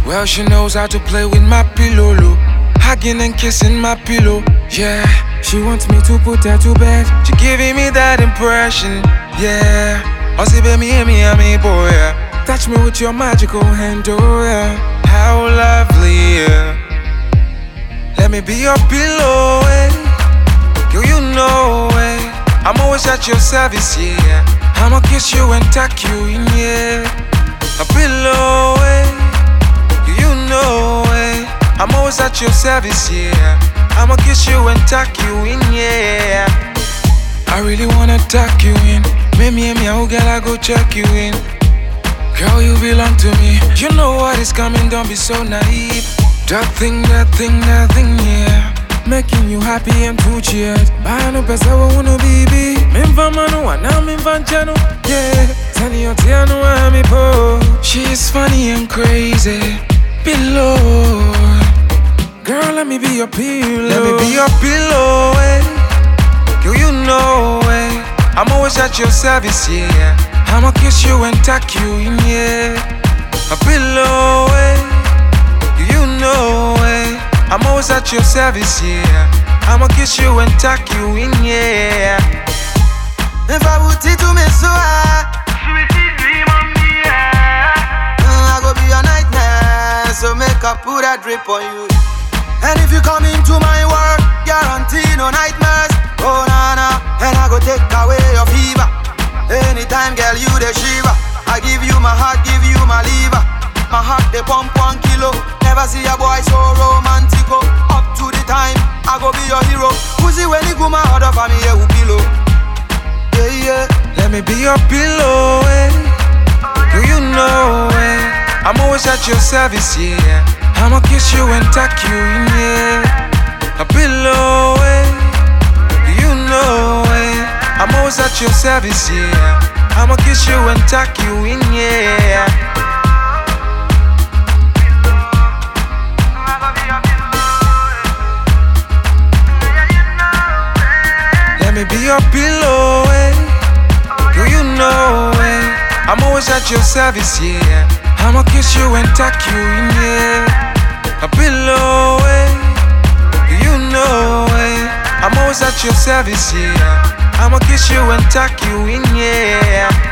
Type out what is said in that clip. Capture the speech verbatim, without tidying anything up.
Well, she knows how to play with my pillow, lo. Hugging and kissing my pillow, yeah. She wants me to put her to bed. She giving me that impression, yeah. Oh, see, baby, hear me, I'm a boy, yeah. Touch me with your magical hand, oh, yeah. How lovely, yeah. Let me be your pillow, eh. Girl, you know, eh. I'm always at your service, yeah. I'ma kiss you and tuck you in, yeah. A pillow, eh. You know, eh. I'm always at your service, yeah. I'ma kiss you and tuck you in, yeah. I really wanna tuck you in. Maybe me, oh girl, I go check you in. Girl, you belong to me. You know what is coming, don't be so naive. That thing, that thing, that thing, yeah. Making you happy and too cheered. Bano pesa wa uno bibi. Mimva manu wana mimva nchano, yeah. Tani yote anu wa mi po. She's funny and crazy. Pillow. Girl, let me be your pillow. Let me be your pillow, eh. Girl, you know, eh. I'm always at your service, yeah. I'ma kiss you and tuck you in, yeah. A pillow, eh. You know, eh. I'm always at your service, yeah. I'ma kiss you and tuck you in, yeah. If I would teach you me so sweetie dream on me, yeah. I go be your nightmare, so make I put a drip on you. And if you come into my work, guarantee no nightmares. Oh na na, and I go take away your fever. Anytime, girl, you the shiver. I give you my heart, give you my liver. My heart they pump one kilo. Never see a boy so romantico. Up to the time, I go be your hero. Pussy when you go my order for me, yeah, pillow. Yeah, yeah. Let me be your pillow, eh. Do you know, eh. I'm always at your service, yeah. I'ma kiss you and tuck you in, yeah. A pillow, eh. Do you know, eh. I'm always at your service, yeah. I'ma kiss you and tuck you in, yeah. Let me be your pillow, eh. Do you know, eh. I'm always at your service, yeah. I'ma kiss you and tuck you in, yeah. A pillow, eh. Do you know, eh. I'm always at your service, yeah. I'ma kiss you and tuck you in, yeah.